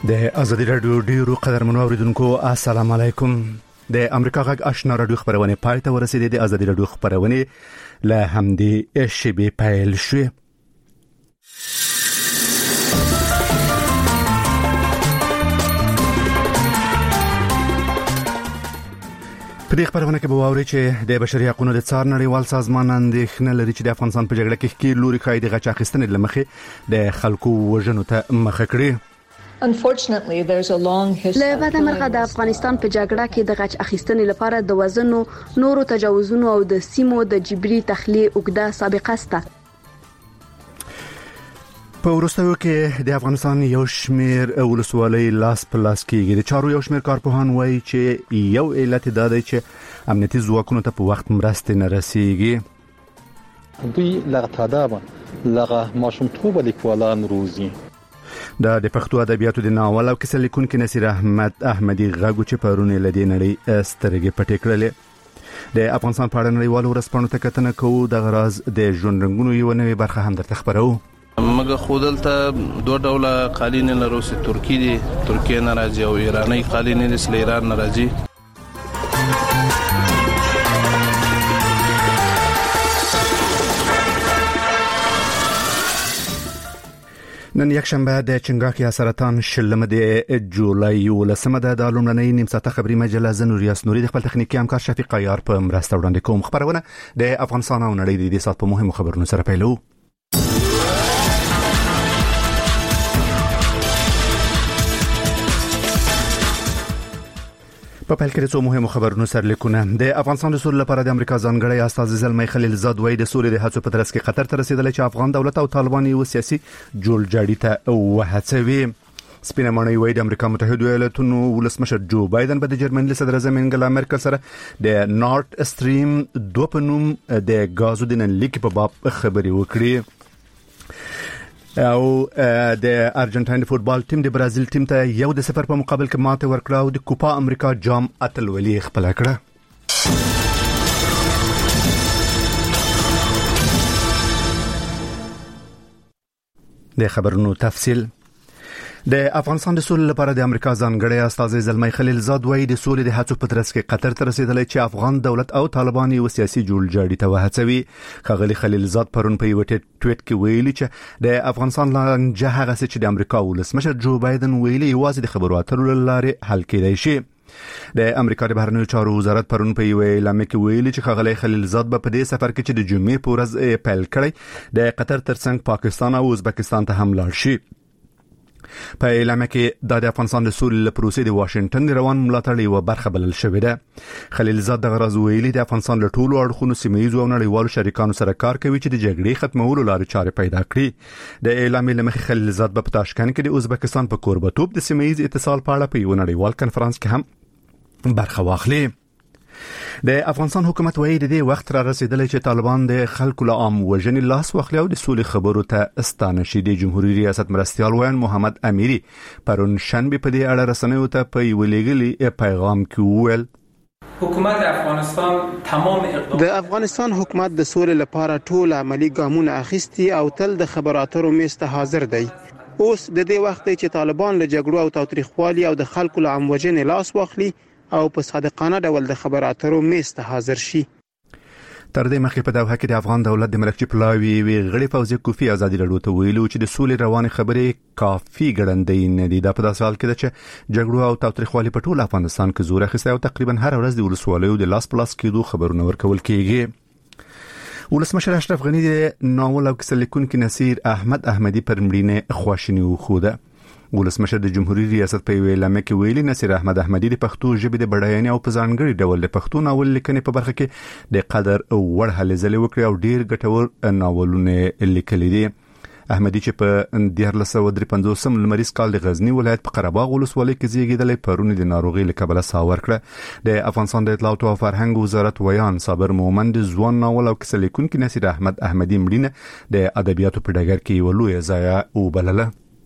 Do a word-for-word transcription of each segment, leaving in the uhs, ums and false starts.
د ازادي رادیو ډیرو قدرمنو اوریدونکو السلام علیکم. د امریکا غږ آشنا رادیو خبرونه پای ته ورسېدې. د ازادي رادیو خبرونه له همدې شبي پیل شوې. په دې خبرونه کې به واوري چې د بشري حقوقو د څار نړیوال سازمان اندېښنه لري چې د افغانستان په جګړه کې کې لوري خای د غچ اخیستنې لمخې د خلکو وژنو ته مخه کړې. Unfortunately, there's a long history. له بعد مرغه د افغانستان په جګړه کې د غچ اخیستنې لپاره د وزنو نورو تجاوزونو او د سیمو د جبري تخلیه اوږده سابقه شته. په وروستیو کې د افغانستان یو شمیر ولسوالۍ لاس په لاس کېږي. د چارو یو شمیر کارپوهان وایي چې یو علت دا دی چې امنیتي ځواکونو ته په وخت مرستې نه رسیږي. دوی لغه تادابه لغه ماشومتوب لیکوالان روزي. دا د پښتو ادبیاتو د ناول او کیسه لیکونکي نصیر احمد احمدي غږو چې پرونه لدی نړۍ سترګې پټې کړلې. د افغانستان په اړه نړیوالو ورسپانو ته کتنه کوو. د غراز د ژوند رنگونو یو نوې برخه هم درته خبرو. مګه خودلته دوه ډوله قالین لرو سي ترکی دي ترکیه ناراضي او ایرانی قالین د ایران ناراضي. نن یک شنبه د چنګاخي سرطان شلمه د جولای ولسمه د لومړنۍ نیم ساعته خبري مجله زنوریاس نوري د خپل تخنیکی همکار شفیق عیار په مرسته وړاندې کوم. خبرونه د افغانستان او نړۍ د سات په مهمو خبرونو سره پیلو. په پیل کې د څو مهمو خبرونو سرلیکونه. د افغانستان د سولې لپاره د امریکا ځانګړی استازی زلمی خلیلزاد وایي د سولې د هڅو په ترڅ کې قطر ته رسیدلی چې افغان دولت او طالبان یو سیاسي جوړجاړي ته وهڅوي. سپینه ماڼۍ وایي د امریکا متحده ایالاتونو ولسمشر جو بایدن به د جرمني صدر اعظم انګلا مرکل سره د نارت استریم دوه په نوم د غازو د ننلیک په باب خبرې وکړي. او د ارجنټاین فوتبال ټیم د برازیل ټیم ته یو د صفر په مقابل کې ماته ورکړه او د کوپا امریکا جام اتلولي خپل کړه. د خبرونو تفصیل. د افغانستان د سولې لپاره د امریکا ځانګړی استازی زلمی خلیلزاد وایي د سولې د هڅو په ترڅ کې قطر ته رسیدلی چې افغان دولت او طالبان یو سیاسي جوړجاړي ته وهڅوي. ښاغلي خلیلزاد پرون په یو ټویټ کې ویلي چې د افغانستان لانجه هغه څه چې د امریکا ولسمشر جو بایدن ویلي یوازې د خبرو اترو له لارې حل کېدای شي. د امریکا د بهرنیو چارو وزارت پرون په یو اعلامیه کې ویلي چې ښاغلي خلیلزاد به په دې سفر کې چې د جمعې په ورځ پیل کړی د قطر ترڅنګ پاکستان او ازبکستان ته هم لاړ شي. په اعلامیه کې د افغانستان د سولې لپاره د واشنگټن روان ملاتړ یو برخه بلل شوې ده. خلیلزاد د غرض ویلي د افغانستان له ټولو اړخونو سیمه‌ییزو او نړیوالو شریکانو سره کار کوي چې د جګړې ختمولو لارې چارې پیدا کړي. د اعلامیې لمخې خلیلزاد په تاشکند کې د ازبکستان په کوربتوب د سیمه‌ییز اتصال په اړه په یو نړیوال کنفرانس کې هم برخه واخلي. د افغانستان حکومت وایي د دې وخت را رسیدلی چې طالبان د خلکو له عام وژنې لاس واخلي او د سولې خبرو ته ستانه شي. د جمهوریت ریاست مرستیال ویاند محمد امیری پرون شنبه په دې اړه رسنیو ته په یو لېږلي پیغام کې وویل حکومت افغانستان تمام اقدام د افغانستان حکومت د سولې لپاره ټول عملی ګامونه اخیستي او تل د خبرو اترو میز ته حاضر دی. اوس د دې وخت چې طالبان له جګړو او تاوتریخوالي او د خلکو له عام وژنې لاس واخلي او په صادقانه ډول د خبرو اترو میز ته حاضر شي. تر دې مخکې په دوحه کې د افغان دولت د مرکزي پلاوي وی غړي فوزي کوفی ازادي راډیو ته ویلو چې د سولې روانې خبرې کافي ګړندې نه دي. دا په داسې حال کې ده چې جګړو او تاوتریخوالي په ټول افغانستان کې زور اخیستی او تقریبا هر ورځ د ولسوالیو د لاس پلاس کېدو خبرونه ورکول کېږي. ولسمشر اشرف غنی د ناول او کیسه لیکونکي نصیر احمد احمدي پر مړینې خواشیني وښوده. ولسمشر د جمهوریت ریاست په اعلامیه کې ویلي نصیر احمد احمدي د پښتو ژبې د بډاینې او په ځانګړي ډول د پښتو ناول لیکنې په برخه کې د قدر وړ هلې ځلې وکړي او ډیر ګټور ناولونه لیکلي دي. احمدي چې په دیارلس سوه درې پنځوسم لمریز کال د غزنی ولایت په قرهباغ ولسوالۍ کې زیږیدلی پرون د ناروغۍ له کبله ساه ورکړه. د افغانستان د اطلاعاتو او فرهنګ وزارت ویان صابر مومند د ځوان ناول او کیسه لیکونکي نصیر احمد احمدي مړینه د ادبیاتو په ډګر کې یوه لویه ضایعه وبلله.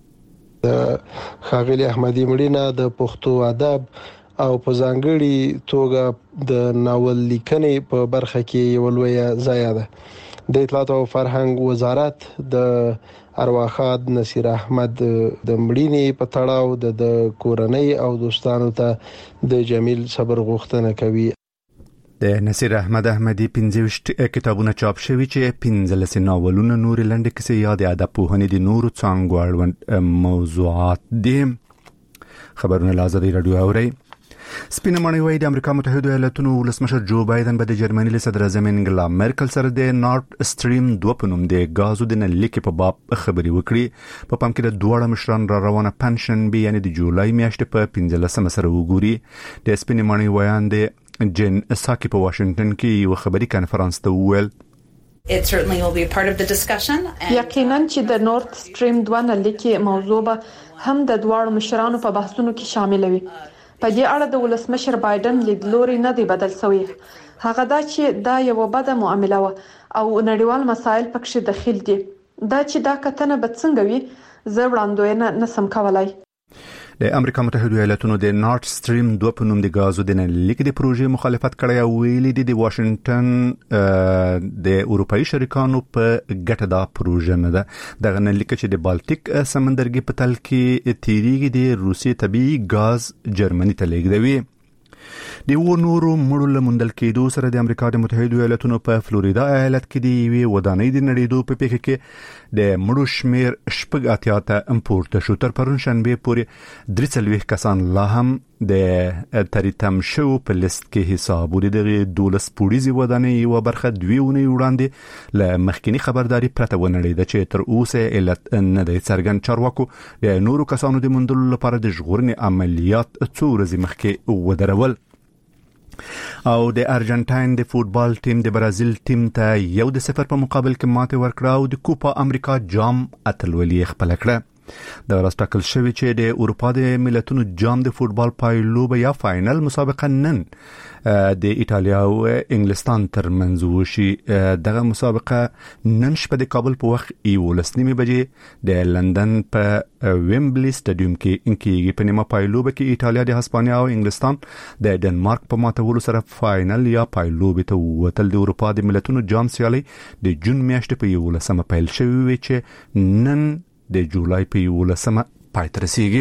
ښاغلي احمدي مړینه د پښتو ادب او په ځانګړي توګه د ناول لیکنې په برخه کې یو لویه ضایعه ده. د اطلاعات او فرهنګ وزارت د ارواخاد نصیر احمد د مړینې په تړاو د کورنۍ او دوستانو ته د جمیل صبر غوښتنه کوي. د نصیر احمد احمدی پنځه کتابونه چاپ شوي چې پنځلس ناولونه نور لنډ کیسې یا د ادب پوهنې د نورو څانګو اړوند موضوعات دي. خبرونه لازم رادیو اوري. سپینه ماڼۍ وايي د امریکا متحده ایالاتونو ولسمشر جو بایدن به د جرمني له صدر اعظم انګلا مرکل سره د نارت سټریم دوه په نوم د غازو د نلیکې په باب خبرې وکړي. په پام کې د دوه مشران را روانه پنشن بي یعنی د جولای میاشتې په پنځلسمه سره وګوري. د سپینه ماڼۍ وایان د جن ساکي په واشنگټن کې یو خبري کانفرنس ته وویل It certainly will be a part of the discussion. یقینا چې د نورت سټریم دوه نلیکې موضوع به هم د دوه مشرانو په بحثونو کې شامل وي. په دې اړه د ولسمشر بایدن لیدلوري نه دی بدل شوی. هغه دا چې دا یو بده معامله و او نړیوال مسایل پکې داخل دي. دا چې دا کتنه به څنګه وي زه وړاندوینه نسم کولای. د امریکا متحده ایالاتونو د نارت سټریم دوه په نوم د غازو د نلیک د پروژې مخالفت کړی او ویلي دي د واشنگټن د اروپאי شریکانو په ګټه دا پروژه نه ده. دغه نلیک چې د بالټیک سمندرګي په تل کې تیریږي د روسي طبيعي غاز جرمني ته لیږدوي. د و نورو مړو له موندل کېدو سره د امریکا د متحده ایالاتونو په فلوریدا ایالت کې د یوې ودانۍ د نړېدو په پیښه کې د مړو شمیر شپږ اتیا ته امپورته شو. تر پرون شنبه پورې درې څلوېښت کسان لا هم د تریتم شو په لیست کې حساب ولري. د دولس پوړیزې ودانۍ یو برخه دوی ونې وړاندې له مخکینی خبرداري پرته ونړېده چې تر اوسه علت نه دی څرګند. چارواکو د نورو کسانو د موندلو لپاره د ژغورنې عملیات څو ورځې مخکې ودرول. او د ارجنټاین د فوتبال ټیم د برازیل ټیم ته یو د صفر په مقابل کې ماته ورکړه او د کوپا امریکا جام اتلولي خپل کړه. د راستکل شوی چې د اروپا د ملتونو جام د فوتبال پایلوب یا فاینل مسابقه نن د ایتالیا او انګلستان ترمنځ وشي. دغه مسابقه نن شپه د کابل په وخت یولس نیمه بجې د لندن په ویمبلی سټاډیوم کې انکیږي. په نیمه پایلوب کې ایتالیا د هسپانیا او انګلستان د ډنمارک په ماتولو سره فاینل یا پایلوب ته وتل. د اروپا د ملتونو جام سیالي د جون میاشتې په یولسمه پیل شوې وي چې نن د جولای په یولسمه پای ته رسیږي.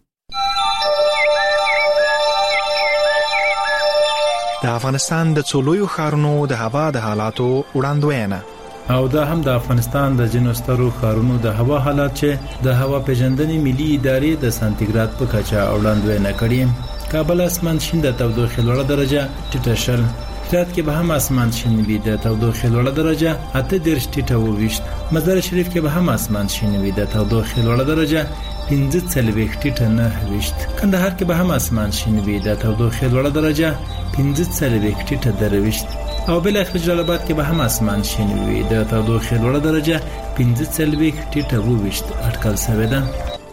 د افغانستان د څولویو ښارونو د هوا د حالاتو وړاندوینه او دا هم د افغانستان د جنو سترو ښارونو د هوا حالات چې د هوا پیژندنې ملي ادارې د سانتیګراد په کچه وړاندوینه کړي. کابل اسمان شین د تودوخې لوړه درجه ټیټه شل. هرات کې به هم اسمان شین وي د تودوخې لوړه درجه اته دېرش ټیټه وویشت. مزار شریف کې به هم اسمان شین وي د تودوخې لوړه درجه پنځه څلوېښت ټیټه نه ویشت. کندهار کې به هم اسمان شین وي د تودوخې لوړه درجه پنځه څلوېښت ټیټه درويشت. او بل اخر جلال آباد کې به هم اسمان شین وي د تودوخې لوړه درجه پنځه څلوېښت ټیټه وویشت اټکل شوې ده.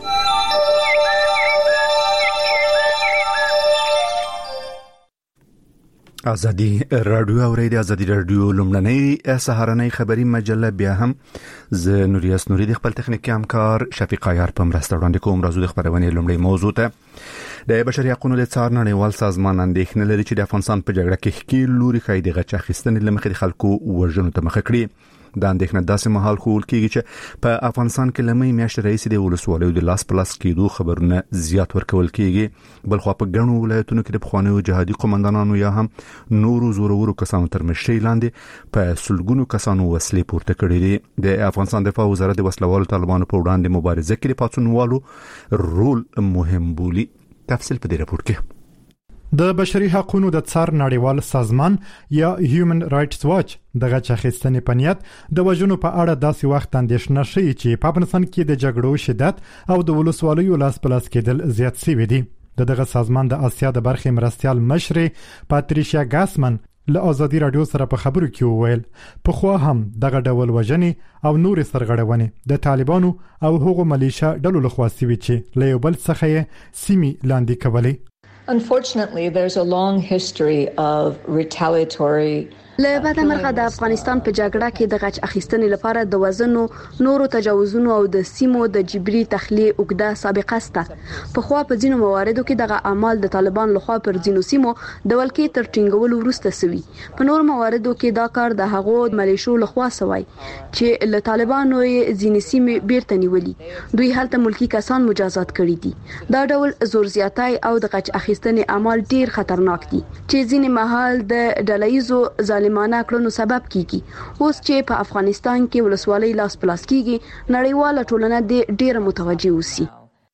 ازادي رادیو اوریدي. ازادي رادیو لومړنۍ سهارنۍ خبري مجله بیا هم ز نوریاس نوري د خپل تخنیکی همکار شفیق عیار په مرسته وړاندې کوم. راځو د خبرونه لومړی موضوع ته. د بشري حقوقو د څار نړیوال سازمان اندېښنه لري چې د افغانستان په جګړه کې ښکیل لوري خای د غچ اخیستنې لمخې خلکو وژنو ته مخ کړی. د اندېښنه داسې مهال خول کېږي چې په افغانستان کې لمې میاشتې رئیس د ولسوالیو د لاس پلاس کېدو خبرونه زیات ورکول کېږي. بل خو په ګڼو ولایتونو کې د بخوانیو جهادي قومندانانو یا هم نورو زورورو کسانو تر مشرۍ لاندې په سلګونو کسانو وسلې پورته کړې دي. د افغانستان دفاع وزارت د وسلوالو طالبانو په وړاندې مبارزه کې د پاتونوالو رول مهم بولي. تفصیل په دې راپور کې. د بشري حقوقو د څار نړیوال سازمان یا هیومن رائټس واچ دغه چخستنې پنیت د وژنو په اړه داسې وخت اندېښنه شي چې په افغانستان کې د جګړو شدت او د ولسوالیو لاس پلاس کېدل زیات شوي دي. دغه سازمان د آسیا د برخې مرستيال مشر پاتریشیا ګاسمن له ازادي رادیو سره په خبرو کې وویل په خو هم دغه ډول وژنې او نور سرغړونې د طالبانو او هغو ملیشیا ډلو لخوا سوي چې له یو بل څخه سیمي لاندې کولې. Unfortunately, there's a long history of retaliatory له بعده مرغه د افغانستان په جګړه کې د غچ اخیستنې لپاره د وزنو نورو تجاوزونو او د سیمو د جبري تخلیه اوږده سابقه سته په خو په ځینو مواردو کې دغه اعمال د طالبان لخوا پر ځینو سیمو د ولکې تر ټینګولو وروسته سوي په نور مواردو کې دا کار د هغو ملیشو لخوا سوی چې له طالبانو یې ځینې سیمې بیرته نیولې دوی هلته ملکی کسان مجازات کړي دي دا ډول زور زیاتای او د غچ اخیستنې اعمال ډیر خطرناک دي چې ځینې محل د ډلایزو ظالمانه کړنو سبب کیږي اوس چې په افغانستان کې ولسوالۍ لاس پلاس کیږي نړیواله ټولنه د ډیر متوجه اوسي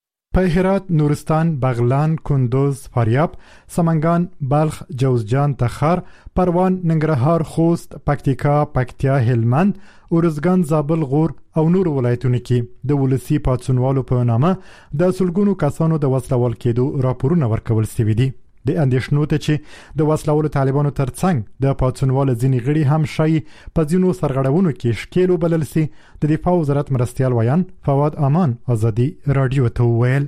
په هرات نورستان بغلان کندوز فاریاب سمنګان بلخ جوزجان تخار پروان ننګرهار خوست پکتیکا پکتیا هلمند اورزګان زابل غور او نور ولایتونو کې د ولسی پاتسونوالو په نامه د سلګونو کسانو د وسلوال کېدو راپورونه ورکول شوي دي د اندېښنو ته چې د وسلوالو طالبانو ترڅنګ د پاتسونوال ځینې غړي هم شای په ځینو سرغړونو کې شکیل وبلل سي د دفاع وزارت مرستيال ویان فواد امان ازادي رادیو ته ویل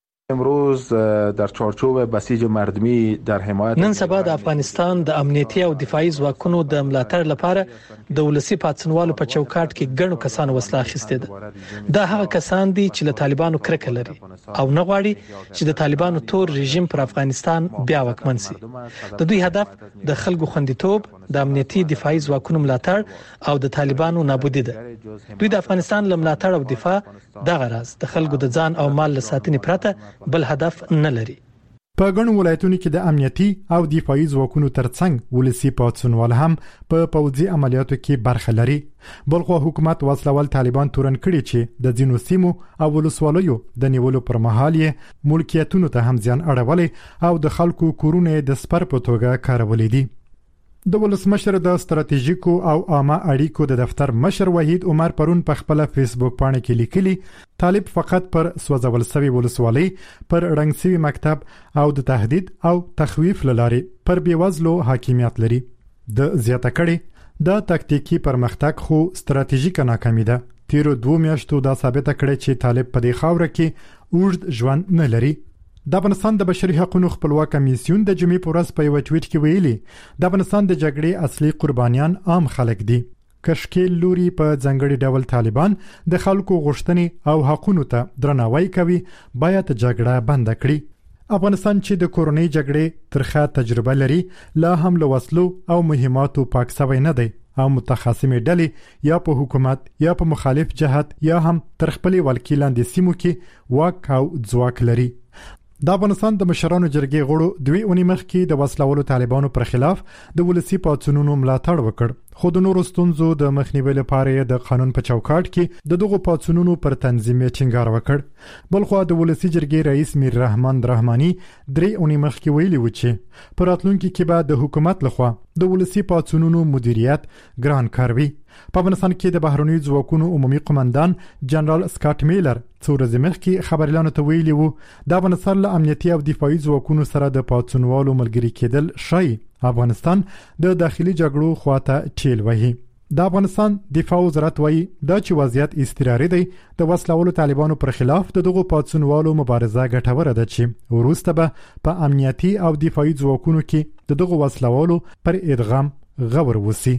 امروز در چارچوب بسیج مردمی در حمایت نن سبا د افغانستان د امنیتي او دفاعي ځواکونو د ملاتړ لپاره د ولسی پاتسنوالو په چوکاټ کې ګڼو کسانو وسله اخیستې ده دا هغه کسان دي چې له طالبانو کرکه لري او نه غواړي چې د طالبانو تور رژیم پر افغانستان بیا واکمن شي د دوی هدف د خلکو خوندیتوب د امنیتي دفاعي ځواکونو ملاتړ او د طالبانو نابودي ده دوی د افغانستان له ملاتړ او دفاع دغه راز د خلکو د ځان او مال له ساتنې پرته بل هدف نه لري په ګڼو ولایتونو کې د امنیتي او دفاعي ځواکونو ترڅنګ ولسی پاتسونوال هم په پوځي عملیاتو کې برخه لري بلخو حکومت وسلوال طالبان تورن کړي چې د ځینو سیمو او ولسوالیو د نیولو پر مهال یې ملکیتونو ته هم ځان اړولې او د خلکو کورونه د سپر په توګه کارولې دي د ولسمشر د ستراتیژیکو او عامه اړیکو د دفتر مشر وحید عمر پرون په خپل فیسبوک باندې کې لیکلي طالب فقط پر سوځول سوي ولسوالۍ پر رنګ سوي مکتب او د تهدید او تخویف لاري پر بیوزلو حاکمیت لري د زیاته کړي د تکتیکی پرمختګ خو ستراتیژیک ناکامي ده تیرو دوه میاشتو دا ثابت کړي چې طالب په دې خاور کې اوږد ژوند نه لري د افغانستان د بشري حقوقو خپلواک کمیسیون د جمعې پر ورځ په یو ټویټ کې ویلي د افغانستان د جګړې اصلي قربانیان عام خلک دي کشکیل لوري په ځنګړي ډول طالبان د خلکو غوښتنې او حقوقو ته درناوی کوي باید جګړه بند کړي افغانستان چې د کورونی جګړې ترخه تجربه لري لا هم له وسلو او مهماتو پاک سوی نه دی او متخاصمې ډلې یا په حکومت یا په مخالف جهت یا هم تر خپل ولکیلاندې سیمو کې واک او ځواک لري د افغانستان د مشرانو جرګې غړو دوی اونۍ مخکې د وسلوالو طالبانو پر خلاف د ولسی پاتسونونو ملاتړ وکړ خو د نورو ستونزو د مخنیوي لپاره د قانون په چوکاټ کې د دغو پاتسونونو پر تنظیم ټینګار وکړ بلخو د ولسی جرګې رئیس میر رحمان رحماني درې اونۍ مخکې ویلي و چې پر راتلونکي کې به د حکومت لخوا د ولسی پاتسونونو مدیریت ګران کار وي په افغانستان کې د بهرنیو ځواکونو عمومي قومندان جنرال سکاټ میلر څو ورځې مخکې خبريالانو ته ویلي وو د افغانستان له امنیتي او دفاعي ځواکونو سره د پاتسونوالو ملګری کېدل شای افغانستان د داخلي جګړو خواته ټیل وهي د افغانستان دفاع وزارت وایي دا چې وضعیت استقراري دی د وسلوالو طالبانو پر خلاف د دغو پاتسونوالو مبارزه ګټوره ده چې وروسته به په امنیتي او دفاعي ځواکونو کې د دغو وسلوالو پر ادغام غور وسی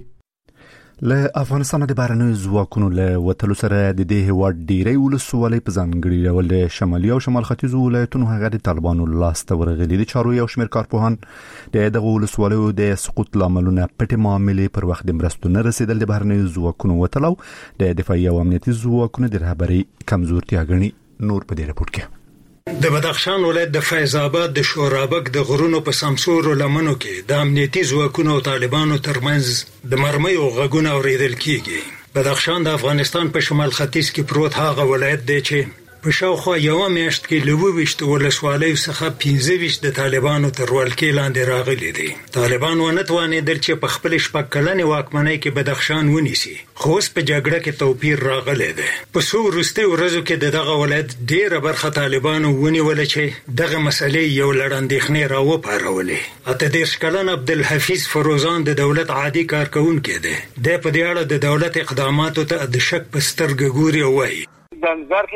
له افغانستان د بهرنیو ځواکونو له وتلو سره د دې هیواد ډیری ولسوالۍ په ځانګړي ډول د شمالي او شمال ختیځو ولایتونو هغه د طالبانو لاسته ورغلي دي چارو یو شمېر کارپوهان د دغه ولسوالیو د سقوط لاملونه پټې معاملې پر وخت د مرستو نه رسیدل د بهرنیو ځواکونو وتلو د دفاعي او امنیتي ځواکونو د رهبرۍ کمزورتیا ګڼي نور په دې راپور کې د بدخشان ولایت د فیض آباد د شورابک د غرونو په سمسور لمنو کې د امنیتي ځواکونو او طالبانو ترمنځ د مرمیو غږونه اوریدل کیږي بدخشان د افغانستان په شمال ختیځ کې پروت هغه ولایت دی چې په شاوخوا یو میاشت کې له ویشت ولسوالیو څخه پنځه ویشت د طالبانو تر ولکې لاندې راغلي دي طالبان ونه توانېدل چې په خپل شپږ کلنې واکمنۍ کې بدخشان ونیسي خو اوس په جګړه کې توپیر راغلی دی په څو وروستیو ورځو کې د دغه ولایت ډېره برخه طالبانو ونیوله چې دغه مسلې یو لړ اندېښنې راوپارولې اته دېرش کلن عبدالحفیظ فروزان د دولت عادي کارکونکی دی دی په دې اړه د دولت اقداماتو ته د شک په سترګه ګوري او وایي د انځر کې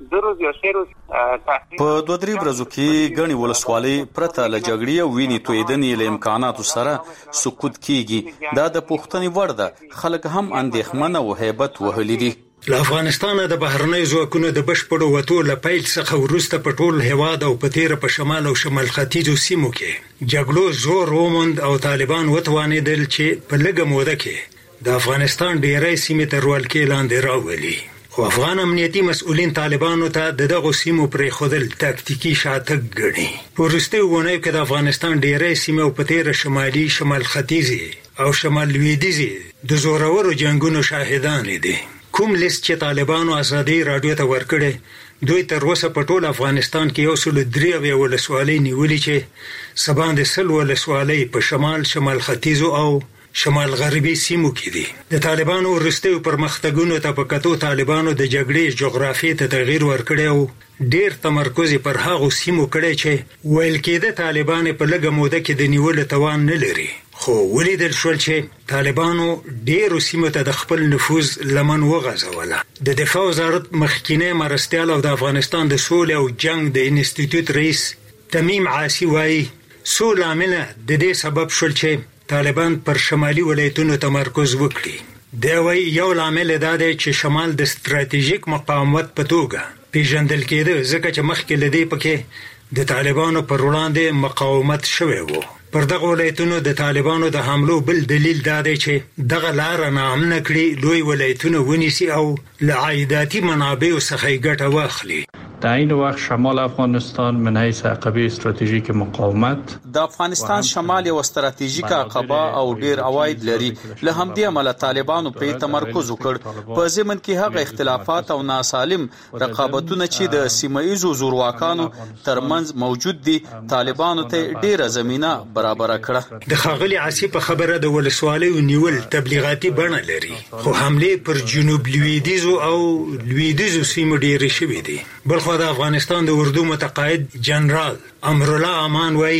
په دوه درې ورځو کې غني ولسوالۍ پرته له جګړې او ویني تویدنې له امکاناتو سره سقوط کیږي دا د پښتني ورده خلک هم اندېښمنه او هیبت وهلي دي. له افغانستان د بهرنۍ ځواکونو د بشپړو وټو له پیل څخه وروسته په ټول هیواد او په تیر په شمال او شمال ختیځو سیمو کې جګړو زور وموند او طالبان وتوانېدل چې په لږه موده کې د افغانستان ډیری سیمې تر ولکې لاندې راولي. خو افغان امنیتي مسؤلین طالبانو ته د دغه سیمو پرې خودل تاکتیکی شاتګ ګڼي. په وروستیو اونیو کې د افغانستان ډیری سیمې په تیر شمالي شمال ختیځي او شمال لویدیځي د زورورو جنگونو شاهدان دي. کوم لیست چې طالبانو ازادي رادیو ته ورکړي دوی تر اوسه په ټول افغانستان کې یو سل درې ولسوالۍ نیولې چې سباند سل ولسوالۍ په شمال شمال ختیځو او شمال غربي سیمو کې دي. د طالبانو ورستیو پرمختګونو ته په کتو طالبانو د جګړې جغرافیې ته تغییر ورکړی او ډیر تمرکز پر هغه سیمو کړی چې ویل کېده طالبان په لږه موده کې د نیولو توان نه لري. خو ولیدل شول چې طالبانو ډیرو سیمو ته د خپل نفوذ لمن وغځوله. د دفاع وزارت مخکینی مرستیال او د افغانستان د سولې او جنگ د انسټیټیوټ رئیس تمیم عاصی وایي څو لامله د دې سبب شول چې طالبان پر شمالي ولایتونو تمرکز وکړي. دا وایي یو لامل دا دی چې شمال د ستراتیژیک مقاومت په توګه پیژندل کېده ځکه چې مخکې لدی پکې د طالبانو پر وړاندې مقاومت شوی وو. پر دغه ولایتونو د طالبانو د حملو بل دلیل دا دی چې دغه لار نامنه کړي لوی ولایتونه ونیسي او له عایداتي منابعو څخه ګټه واخلي. در این وقت شمال افغانستان من حیث عقبه استراتیژیک مقاومت د افغانستان شمال یو استراتیژیک عقبه او ډیر عواید لري. له همدې امله طالبانو په تمرکز وکړ. په ضمن کې هغه اختلافات او ناسالم رقابتونه چې د سیمایي زورواکانو ترمنځ موجود دي طالبانو ته ډیره زمينه برابر کړه. د خاغلی عاصی په خبره د ولسوالۍ نیول تبلیغاتي بڼه لري خو حمله پر جنوب لویدیځو او لویدیځو سیمو ډیره شوې دي. بلخو د افغانستان د اردو متقاعد جنرال امرالله امان وایي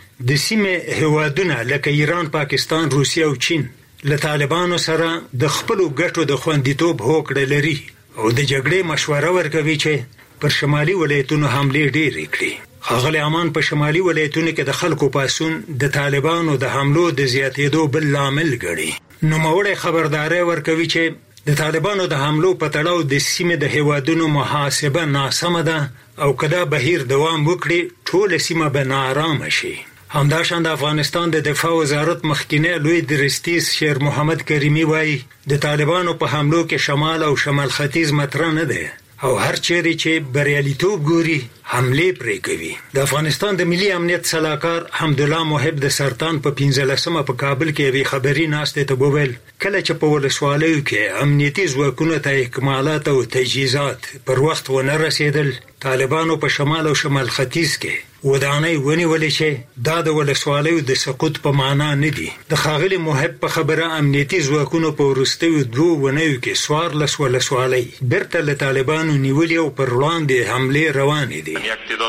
د سیمې هیوادونه لکه ایران، پاکستان، روسیه او چین له طالبانو سره د خپل ګټو د خوندیتوب هوکړه لري او د جګړې مشوره ورکوي چې پر شمالي ولایتونو حمله ډېرې کړي. ښاغلی امان په شمالي ولایتونو کې د خلکو پاسون د طالبانو د حملو د زیاتېدو بل لامل ګڼي. نوموړی خبرداری ورکوي چې د طالبانو د حملو په تړاو د سیمې د هیوادونو محاسبه ناسمه ده او کدا بهیر دوام وکړي ټول سیمه به ناارامه شي. همداشان د افغانستان د دفاع وزارت مخکینی لوی درستیز شیر محمد کریمی وایي د طالبانو په حملو کې شمال او شمال ختیځ مطرح نه ده او هر چیرې چې بریالیتوب ګوري حمله پرې کوي. د افغانستان د ملي امنیت صلاحکار حمدالله محب د سرطان په پنځلسمه په کابل کې وی خبري ناشته ته وویل کله چې په ولسوالیو کې امنیتي ځواکونو ته اکمالات او تجهیزات پر وخت ونه رسیدل طالبانو په شمال او شمال ختیځ کې ودانۍ ونیولې چې دا د ولسوالیو د سقوط په معنا نه دي. د خاغلی محب په خبره امنیتي ځواکونو په ورستیو دوه ونیو کې سوار لس ولسوالۍ برته له طالبانو نیولې او پر وړاندې حمله روانې دي.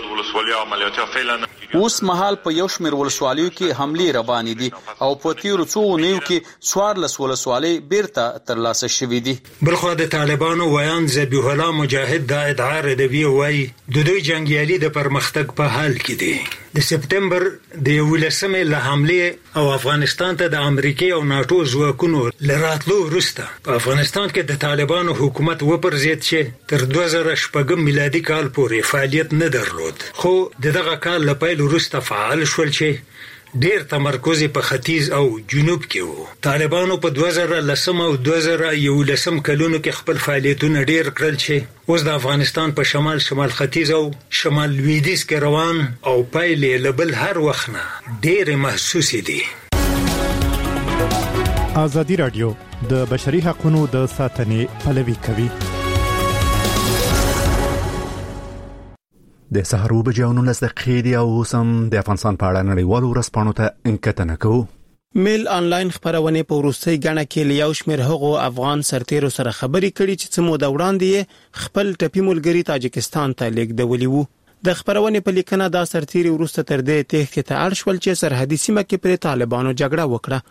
اوس مهال په یو شمېر ولسوالیو کې حملې روانې دي او په تیرو څو اونیو کې څوار لس ولسوالۍ بیرته ترلاسه شوې دي. بلخو د طالبانو ویان ذبیح الله مجاهد د ادعا ردوی وایي د دوی جنگیالي د پرمختګ په حال کې دي. د سپتمبر د یولسمې له حملې او افغانستان ته د امریکای او ناتو ځواکونو لراتلو وروسته په افغانستان کې د طالبانو حکومت وپرځید چې تر دوه زره شپږم میلادي کال پورې فعالیت نه درلود خو دغه کال له پیل وروسته فعال شول چې ډیر تمرکز په ختیځ او جنوب کې وو. طالبانو په دوه زره لسم او دوه زره یولسم کلونو کې خپل فعالیتونه ډیر کړل چې اوس د افغانستان په شمال شمال ختیځ او شمال لویدیځ کې روان او پایلې لبل هر وخت نه ډیر محسوس دي. ازادي رادیو د بشري حقوقو د ساتنې پلوي کوي. د سحر وبجې او نولس دقیقې دی او سم د افغانستان په اړه نړیوالو ورځپاڼو ته انکتنه کوو. میل انلاین خبرونه په روسي غاڼه کې لیاو شمیر هغو افغان سرتیرو سره خبرې کړي چې څمو د وړاندې خپل ټپي ملګری تاجکستان ته لیږدولي وو. د خبرونه په لیکنه دا سرتیري ورسته تر دې تهته ته اړ شول چې سرحدي سیمه کې پر طالبانو جګړه وکړه.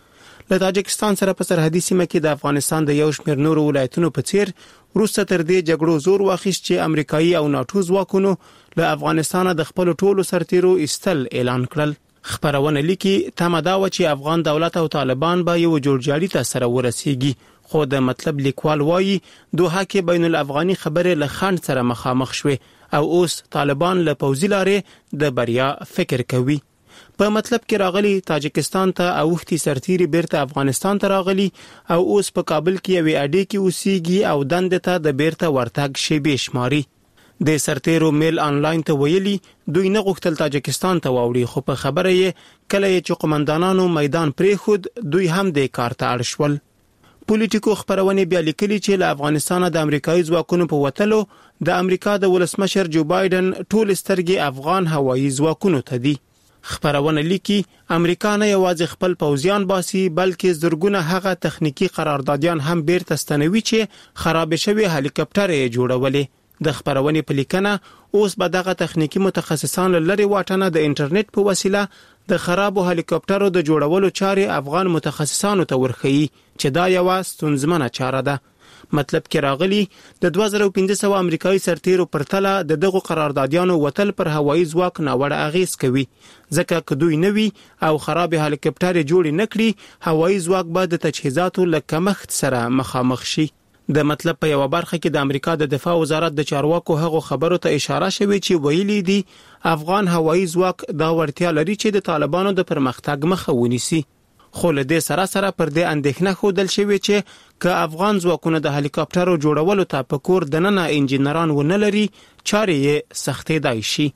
له تاجکستان سره په سرحدي سیمه کې د افغانستان د یو شمېر نورو ولایتونو په څیر وروسته تر دې جګړو زور واخیست چې امریکایي او ناتو ځواکونو له افغانستان د خپل ټولو سرتیرو ایستل اعلان کړل. خبرونه لیکي تمه دا و چې افغان دولت او طالبان به یو جوړجاړي ته سره ورسیږي، خو د مطلب لیکوال وایي دوحه کې بین الافغاني خبره له خنډ سره مخامخ شوه او اوس طالبان له پوځي لارې د بریا فکر کوي. په مطلب کې راغلي تاجکستان ته اوختي سرتیري بیرته افغانستان ته راغلي او اوس په کابل کې یو اډې کې اوسېږي او دند ته د بیرته ورتګ شیبې شماري. د سرتیرو میل انلاین ته ویلي دوی نه غوښتل تاجکستان ته واوړي، خو په خبره یې کله چې قومندانانو میدان پریخود دوی هم د کار ته اړ شول. پولیټیکو خبرونه بیا لیکلي چې له افغانستان د امریکایي ځواکونو په وتلو د امریکا د ولسمشر جو بایدن ټول سترګې افغان هوایي ځواکونو ته دي. خبرونه لیکي امریکا نه یوازې خپل پوځیان باسي بلکې زرګونه هغه تخنیکی قراردادیان هم بیرته ستنوي چې خراب شوی هلیکاپټر یې جوړولې. د خبرونه په لیکنه اوس به دغه تخنیکی متخصصان لری واټنه د انټرنیټ په وسیله د خرابو هلیکاپټرو د جوړولو چارې افغان متخصصانو ته ورخي چې دا یو ستونزمنه چاره ده. مطلب کې راغلی د دوه زره پنځه سوه امریکایي سرتیرو پرتله د دغه قراردادیانو وتل پر هوایي ځواک ناوړه اغیز کوي، ځکه که دوی نوي او خراب هلیکاپټر جوړ نکړي هوایي ځواک به د تجهیزاتو له کمښت سره مخامخ شي. د مطلب په یو برخه کې د امریکا د دفاع وزارت د چارواکو هغو خبرو ته اشاره شوې چې ویلي دي افغان هوایي ځواک دا ورتیا لري چې د طالبانو د پرمختګ مخه ونیسي. خو له دې سره سره پر دې اندېښنه ښودل شوې چې که افغان ځواکونه د هلیکاپټرو جوړولو ته په کور دننه انجینران ونه لري چارې یې سختېدای شي.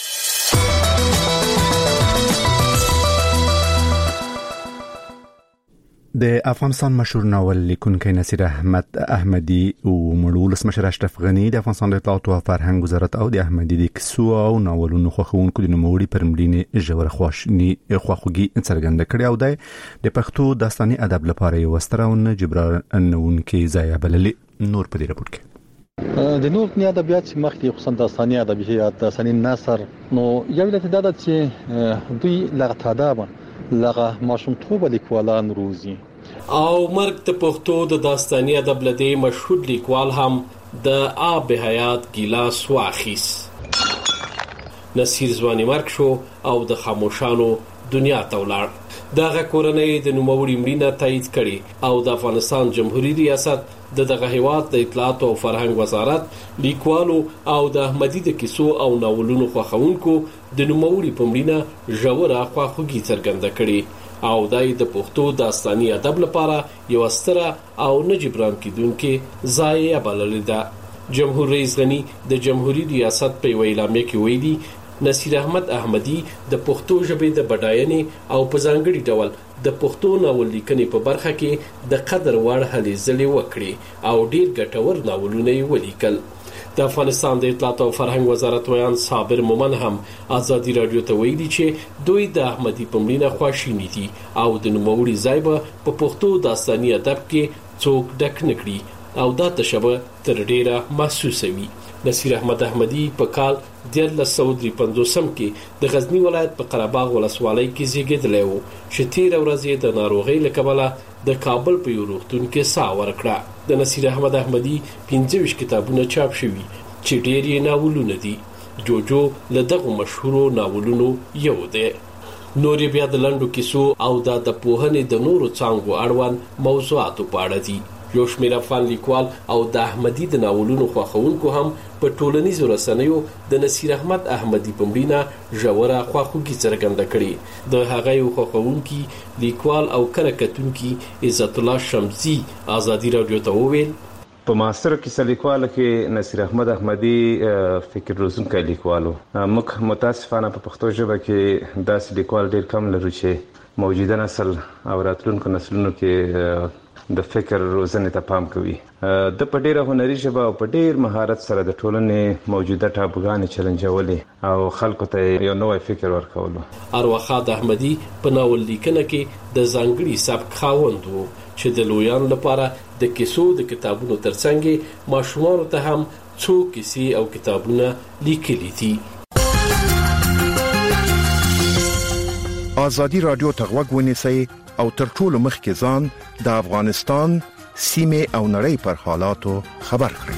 د افغانستان مشهور ناول لیکونکی نصیر احمد احمدي او مړ ولسمشر اشرف غني د افغانستان د اطلاعات او فرهنګ وزارت او د احمدي د کیسو او ناولونو خوښونکو د نوموړي پر مړینې ژوره خواشني خواخوږي څرګنده کړې او د پښتو داستاني ادب لپاره یو ستر او نه جبرانونکي ځای بللې. نور په دې راپور کې د نور نه ادبیات مخکې خصوصا داستاني ادبیات داستاني نثر نو یو لته دا چې دوی لغتاده لغه ماشوم توبه لیکوالان روزي او مرګ د پښتو د داستاني ادب لدی مشهور لیکوال هم د آب حیات ګیلاس واخیس. نصیر ځواني مرګ شو او د خاموشانو دنیا ته ولاړ. دغه کورنۍ د نوموړي مړینه تایید کړي او د افغانستان جمهوریت ریاست د دغه هیواد د اطلاعات او فرهنګ وزارت لیکوالو او د احمدي د کیسو او ناولونو خوښونکو د نوموړي په مړینه ژوره خواخوږي څرګنده کړي او دای د پښتو داستاني ادب لپاره یو ستره او نه جبران کیدونکې ځای بللې ده. جمهور رئیس غني د جمهوریت ریاست په اعلامیه کې ویلي نصیر احمد احمدي د پښتو ژبې د بډاینې او په ځانګړي ډول د پښتو ناول لیکنې په برخه کې د قدر وړ هلې ځلې وکړي او ډیر ګټور ناولونه یې ولیکل. د افغانستان د اطلاعات او فرهنګ وزارت ویان صابر مومن هم ازادي رادیو ته ویلي چې دوی د احمدي په مړینه خواشیني دي او د نوموړي ځای به په پښتو داستاني ادب کې څوک ډک نه کړي او دا تشبه تر ډیره محسوسه وي. نصیر احمد احمدي په کال دیارلس سوه درې پنځوسم کې د غزنی ولایت په قرهباغ ولسوالۍ کې زیږیدلی و چې تیر ورځ د ناروغۍ له کبله د کابل په یو روغتون کې ساه ورکړه. د نصیر احمد احمدي پنځه ویشت کتابونه چاپ شوي چې ډیر یې ناولونه دي. جوجو له دغه مشهورو ناولونو یو دی. نور بیا د لنډو کیسو او د پوهنې د نورو څانګو اړوند موضوعاتو په اړه دي. یو شمېر افغان لیکوال او د احمدي د ناولونو خوښونکو هم په ټولنیزو رسنیو د نصیر احمد احمدي په مړینه ژوره خواخوږي څرګنده کړې. د هغه یو خوښونکي لیکوال او کره کتونکي عزت الله شمسي ازادي رادیو ته وویل په معاصر کیسه لیکوال کې نصیر احمد احمدي فکر روزونکی لیکوالو. موږ متاسفانه په پښتو ژبه کې داسې لیکوال ډیر کم لرو چې موجوده نسل او راتلونکو نسلونو کې د فکر روزنې ته پام کوي. د په ډیره هنري ژبه او په ډیر مهارت سره د ټولنې موجوده ټاپوګانې چلنجولې او خلکو ته یو نوی فکر ورکولو. ارواخاد احمدي په ناول لیکنه کې د ځانګړي سبک خاوند وو چې د لویانو لپاره د کیسو د کتابونو ترڅنګ ماشومانو ته هم څو کیسې او کتابونه لیکلي دي. آزادی رادیو ته غوږ ونیسئ او تر ټولو مخکې ځان د افغانستان سیمه او نړۍ پر حالاتو خبر کړي.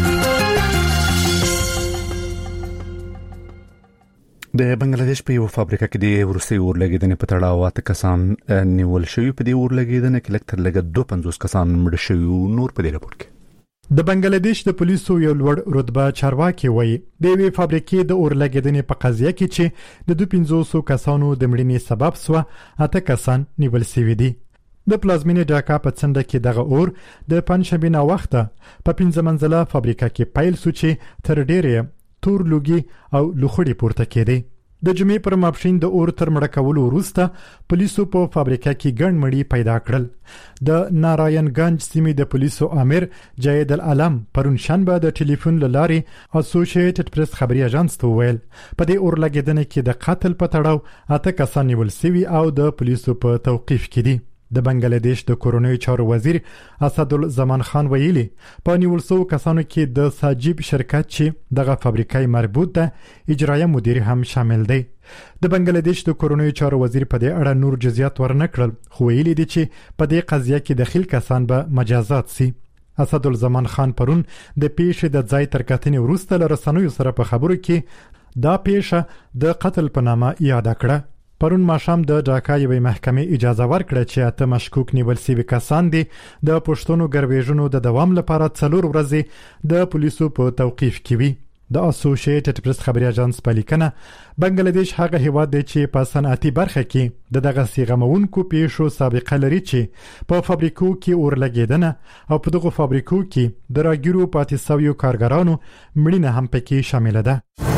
د بنگلاديش په یو فابریکه کې د روسي اورلګیدنې په تړاو اته کسان نیول شوی. په دې اورلګیدنې کې لکه تر لږه دوه پنځوس کسان مړ شوي. نور په دې راپور کې د بنگلاديش د پولیسو یو لوړ رتبه چارواکي وایي د وی فابریکې د اورلګیدنې په قضیه کې چې د دوه پنځوس کسانو د مړینې سبب سو اته کسان نیول شوي دي. د پلازمینې ډاکا په څنډه کې دغه اور د پنځشنبه نا وخته په پنځه منزله فابریکه کې پیل سو چې تر ډیره تور لوګي او لوخړی پورته کېدی. د جمعې پر ماپښین د اور تر مړه کولو وروسته پولیسو په فابریکه کې ګڼ مړي پیدا کړل. د ناراین گنج سیمې د پولیسو امیر جاید العلم پرون شنبه د ټلیفون لاري اسوسییټډ پریس خبري اژانس ته ویل په دې اور لګیدنې کې د قتل په تړاو اته کسان نیول شوي او د پولیسو په توقیف کې دي. د بنگلاديش د کورونوي چارو وزیر اسدالزمان خان ویلي په نیول شو کسانو کې د ساجيب شرکت چې دغه فابریکای مربوط ده اجرایه مدیر هم شامل دی. د بنگلاديش د کورونوي چارو وزیر په دې اړه نور جزئیات ورنکړل خو ویلي دي چې په دې قضیه کې داخل کسان به مجازات سي. اسدالزمان خان پرون د پیښې د ځای تر کتنې وروسته لرسنوي سره په خبرو کې دا پیښه د قتل په نامه یاد کړه. پرون ماشام د ډاکا یوې محکمې اجازه ورکړه چې اته مشکوک نیول شوي کسان دي د پښتونو ګرویژنو د دوام لپاره څلور ورځې د پولیسو په توقیف کې وي. د اسوسییټډ پریس خبري اژانس په لیکنه بنگلاديش هغه هیواد دی چې په صنعتي برخه کې د دغه سیغمونکو پیښو سابقه لري چې په فابریکو کې اورلګیدنه او په دغه فابریکو کې د راګیرو پاتې شویو کارګرانو مړینه هم پکې شامل ده.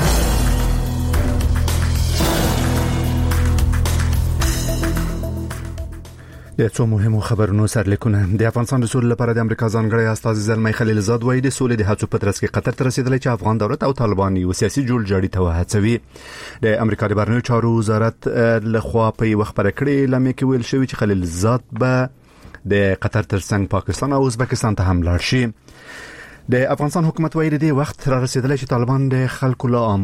د څو مهمو خبرونو سرلیکونه. د افغانستان د سولې لپاره د امریکا ځانګړی استازی زلمي خلیلزاد وایي د سولې د هڅو په ترڅ کې قطر ته رسیدلی چې افغان دولت او طالبان یو سیاسي جوړجاړي ته وهڅوي. د امریکا د بهرنیو چارو وزارت له خوا په یو خبره کړې اعلامیه کې ویل شوی چې خلیلزاد به د قطر ترڅنګ پاکستان او ازبکستان ته هم لاړ شي. د افغانستان حکومت وایي د وخت را رسیدلی چې طالبان د خلکو له